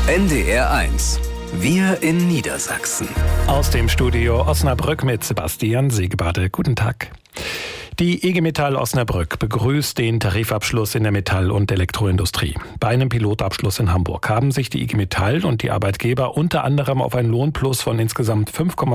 NDR 1. Wir in Niedersachsen. Aus dem Studio Osnabrück mit Sebastian Segebade. Guten Tag. Die IG Metall Osnabrück begrüßt den Tarifabschluss in der Metall- und Elektroindustrie. Bei einem Pilotabschluss in Hamburg haben sich die IG Metall und die Arbeitgeber unter anderem auf ein Lohnplus von insgesamt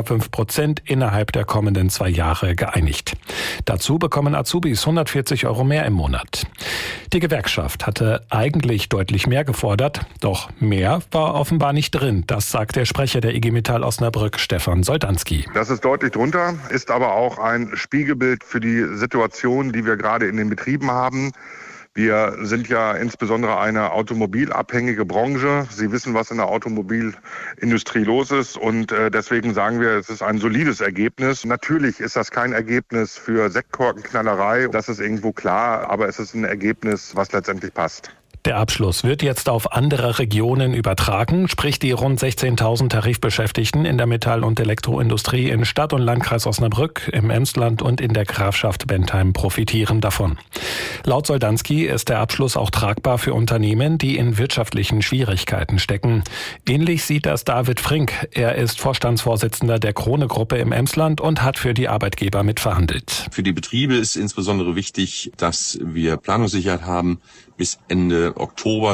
5,5% innerhalb der kommenden 2 Jahre geeinigt. Dazu bekommen Azubis 140 € mehr im Monat. Die Gewerkschaft hatte eigentlich deutlich mehr gefordert, doch mehr war offenbar nicht drin. Das sagt der Sprecher der IG Metall Osnabrück, Stefan Soldanski. Das ist deutlich drunter, ist aber auch ein Spiegelbild für die Situation, die wir gerade in den Betrieben haben. Wir sind ja insbesondere eine automobilabhängige Branche. Sie wissen, was in der Automobilindustrie los ist, und deswegen sagen wir, es ist ein solides Ergebnis. Natürlich ist das kein Ergebnis für Sektkorkenknallerei, das ist irgendwo klar, aber es ist ein Ergebnis, was letztendlich passt. Der Abschluss wird jetzt auf andere Regionen übertragen, sprich die rund 16.000 Tarifbeschäftigten in der Metall- und Elektroindustrie in Stadt- und Landkreis Osnabrück, im Emsland und in der Grafschaft Bentheim profitieren davon. Laut Soldanski ist der Abschluss auch tragbar für Unternehmen, die in wirtschaftlichen Schwierigkeiten stecken. Ähnlich sieht das David Frink. Er ist Vorstandsvorsitzender der Krone-Gruppe im Emsland und hat für die Arbeitgeber mitverhandelt. Für die Betriebe ist insbesondere wichtig, dass wir Planungssicherheit haben bis Ende Oktober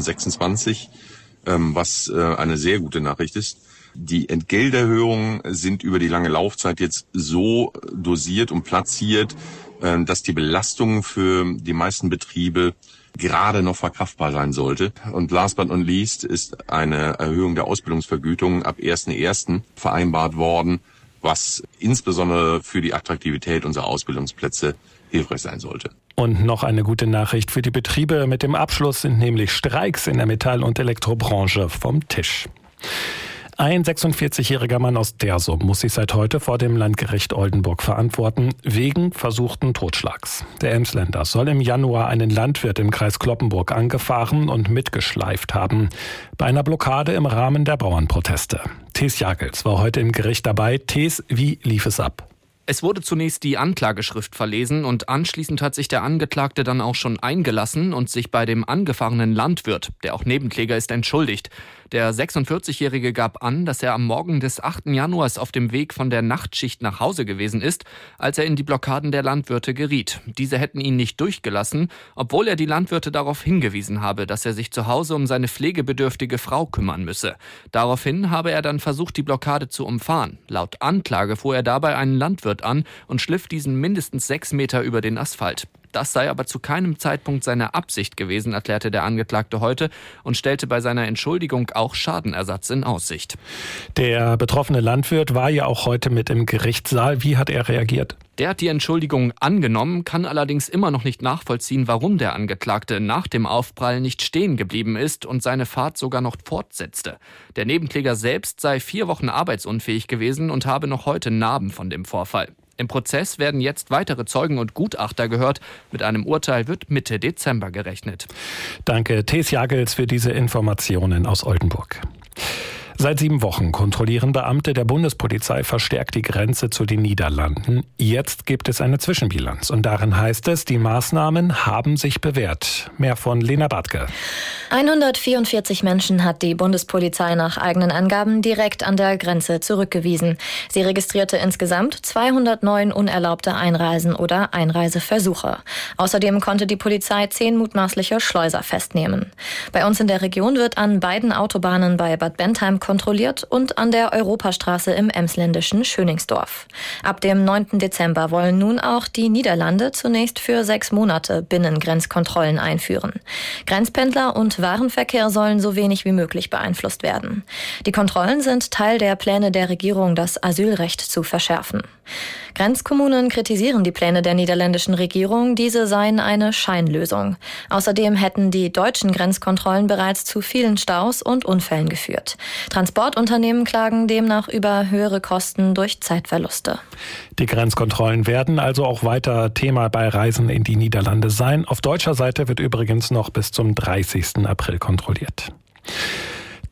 2026, was eine sehr gute Nachricht ist. Die Entgelterhöhungen sind über die lange Laufzeit jetzt so dosiert und platziert, dass die Belastung für die meisten Betriebe gerade noch verkraftbar sein sollte. Und last but not least ist eine Erhöhung der Ausbildungsvergütung ab 1.1. vereinbart worden, was insbesondere für die Attraktivität unserer Ausbildungsplätze hilfreich sein sollte. Und noch eine gute Nachricht für die Betriebe. Mit dem Abschluss sind nämlich Streiks in der Metall- und Elektrobranche vom Tisch. Ein 46-jähriger Mann aus Dersum muss sich seit heute vor dem Landgericht Oldenburg verantworten, wegen versuchten Totschlags. Der Emsländer soll im Januar einen Landwirt im Kreis Cloppenburg angefahren und mitgeschleift haben, bei einer Blockade im Rahmen der Bauernproteste. Thes Jagels war heute im Gericht dabei. Thes, wie lief es ab? Es wurde zunächst die Anklageschrift verlesen und anschließend hat sich der Angeklagte dann auch schon eingelassen und sich bei dem angefahrenen Landwirt, der auch Nebenkläger ist, entschuldigt. Der 46-Jährige gab an, dass er am Morgen des 8. Januars auf dem Weg von der Nachtschicht nach Hause gewesen ist, als er in die Blockaden der Landwirte geriet. Diese hätten ihn nicht durchgelassen, obwohl er die Landwirte darauf hingewiesen habe, dass er sich zu Hause um seine pflegebedürftige Frau kümmern müsse. Daraufhin habe er dann versucht, die Blockade zu umfahren. Laut Anklage fuhr er dabei einen Landwirt an und schliff diesen mindestens 6 Meter über den Asphalt. Das sei aber zu keinem Zeitpunkt seine Absicht gewesen, erklärte der Angeklagte heute und stellte bei seiner Entschuldigung auch Schadenersatz in Aussicht. Der betroffene Landwirt war ja auch heute mit im Gerichtssaal. Wie hat er reagiert? Der hat die Entschuldigung angenommen, kann allerdings immer noch nicht nachvollziehen, warum der Angeklagte nach dem Aufprall nicht stehen geblieben ist und seine Fahrt sogar noch fortsetzte. Der Nebenkläger selbst sei 4 Wochen arbeitsunfähig gewesen und habe noch heute Narben von dem Vorfall. Im Prozess werden jetzt weitere Zeugen und Gutachter gehört. Mit einem Urteil wird Mitte Dezember gerechnet. Danke, Thes Jagels, für diese Informationen aus Oldenburg. Seit 7 Wochen kontrollieren Beamte der Bundespolizei verstärkt die Grenze zu den Niederlanden. Jetzt gibt es eine Zwischenbilanz und darin heißt es, die Maßnahmen haben sich bewährt. Mehr von Lena Bartke. 144 Menschen hat die Bundespolizei nach eigenen Angaben direkt an der Grenze zurückgewiesen. Sie registrierte insgesamt 209 unerlaubte Einreisen oder Einreiseversuche. Außerdem konnte die Polizei 10 mutmaßliche Schleuser festnehmen. Bei uns in der Region wird an beiden Autobahnen bei Bad Bentheim kontrolliert und an der Europastraße im emsländischen Schöningsdorf. Ab dem 9. Dezember wollen nun auch die Niederlande zunächst für 6 Monate Binnengrenzkontrollen einführen. Grenzpendler und Warenverkehr sollen so wenig wie möglich beeinflusst werden. Die Kontrollen sind Teil der Pläne der Regierung, das Asylrecht zu verschärfen. Grenzkommunen kritisieren die Pläne der niederländischen Regierung, diese seien eine Scheinlösung. Außerdem hätten die deutschen Grenzkontrollen bereits zu vielen Staus und Unfällen geführt. Transportunternehmen klagen demnach über höhere Kosten durch Zeitverluste. Die Grenzkontrollen werden also auch weiter Thema bei Reisen in die Niederlande sein. Auf deutscher Seite wird übrigens noch bis zum 30. April kontrolliert.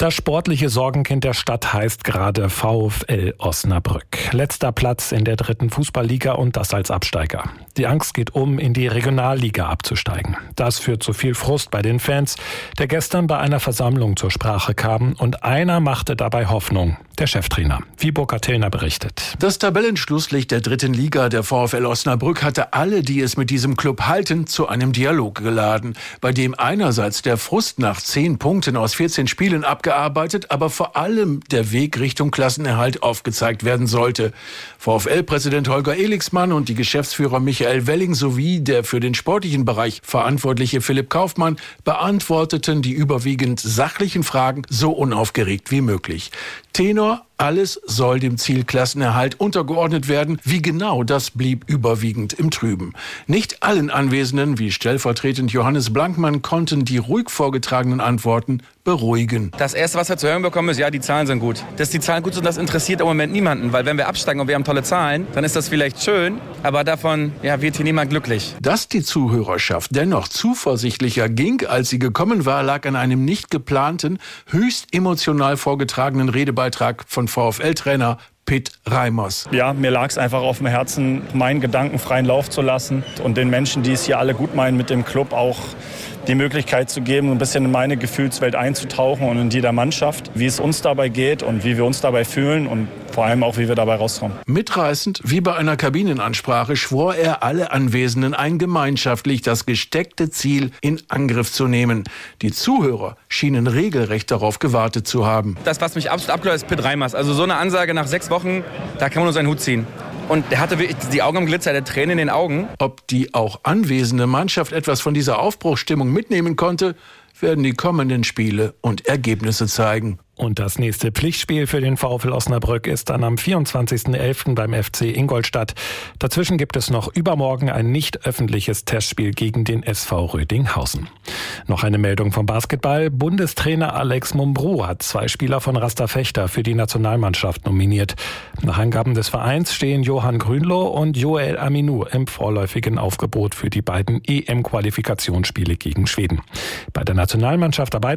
Das sportliche Sorgenkind der Stadt heißt gerade VfL Osnabrück. Letzter Platz in der 3. Fußballliga und das als Absteiger. Die Angst geht in die Regionalliga abzusteigen. Das führt zu viel Frust bei den Fans, der gestern bei einer Versammlung zur Sprache kam, und einer machte dabei Hoffnung, der Cheftrainer. Wie Burkhard Tillner berichtet. Das Tabellenschlusslicht der 3. Liga, der VfL Osnabrück, hatte alle, die es mit diesem Club halten, zu einem Dialog geladen, bei dem einerseits der Frust nach 10 Punkten aus 14 Spielen abgearbeitet, aber vor allem der Weg Richtung Klassenerhalt aufgezeigt werden sollte. VfL-Präsident Holger Elixmann und die Geschäftsführer Michael Welling sowie der für den sportlichen Bereich verantwortliche Philipp Kaufmann beantworteten die überwiegend sachlichen Fragen so unaufgeregt wie möglich. Tenor: alles soll dem Ziel Klassenerhalt untergeordnet werden. Wie genau, das blieb überwiegend im Trüben. Nicht allen Anwesenden, wie stellvertretend Johannes Blankmann, konnten die ruhig vorgetragenen Antworten beruhigen. Das Erste, was wir zu hören bekommen, ist, ja, die Zahlen sind gut. Dass die Zahlen gut sind, das interessiert im Moment niemanden. Weil wenn wir absteigen und wir haben tolle Zahlen, dann ist das vielleicht schön, aber davon wird hier niemand glücklich. Dass die Zuhörerschaft dennoch zuversichtlicher ging, als sie gekommen war, lag an einem nicht geplanten, höchst emotional vorgetragenen Redebeitrag von VfL-Trainer Pitt Reimers. Ja, mir lag es einfach auf dem Herzen, meinen Gedanken freien Lauf zu lassen und den Menschen, die es hier alle gut meinen mit dem Club, auch die Möglichkeit zu geben, ein bisschen in meine Gefühlswelt einzutauchen und in die der Mannschaft, wie es uns dabei geht und wie wir uns dabei fühlen und vor allem auch, wie wir dabei rauskommen. Mitreißend wie bei einer Kabinenansprache schwor er alle Anwesenden ein, gemeinschaftlich das gesteckte Ziel in Angriff zu nehmen. Die Zuhörer schienen regelrecht darauf gewartet zu haben. Das, was mich absolut abgeholt hat, ist Pitt Reimers. Also so eine Ansage nach 6 Wochen, da kann man nur seinen Hut ziehen. Und der hatte wirklich die Augen am Glitzer, der Tränen in den Augen. Ob die auch anwesende Mannschaft etwas von dieser Aufbruchsstimmung mitnehmen konnte, werden die kommenden Spiele und Ergebnisse zeigen. Und das nächste Pflichtspiel für den VfL Osnabrück ist dann am 24.11. beim FC Ingolstadt. Dazwischen gibt es noch übermorgen ein nicht öffentliches Testspiel gegen den SV Rödinghausen. Noch eine Meldung vom Basketball. Bundestrainer Alex Mumbrou hat 2 Spieler von Rasta Fechter für die Nationalmannschaft nominiert. Nach Angaben des Vereins stehen Johann Grünloh und Joel Aminou im vorläufigen Aufgebot für die beiden EM-Qualifikationsspiele gegen Schweden. Bei der Nationalmannschaft dabei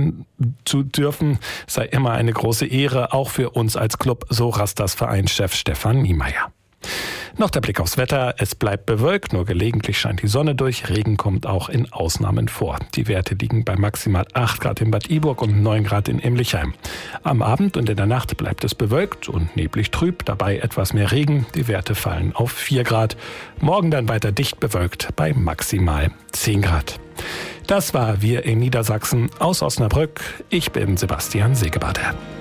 zu dürfen, sei immer eine große Ehre, auch für uns als Club, so Rastas Vereinschef Stefan Niemeyer. Noch der Blick aufs Wetter. Es bleibt bewölkt, nur gelegentlich scheint die Sonne durch. Regen kommt auch in Ausnahmen vor. Die Werte liegen bei maximal 8 Grad in Bad Iburg und 9 Grad in Emlichheim. Am Abend und in der Nacht bleibt es bewölkt und neblig trüb, dabei etwas mehr Regen. Die Werte fallen auf 4 Grad. Morgen dann weiter dicht bewölkt bei maximal 10 Grad. Das war Wir in Niedersachsen aus Osnabrück. Ich bin Sebastian Segebade.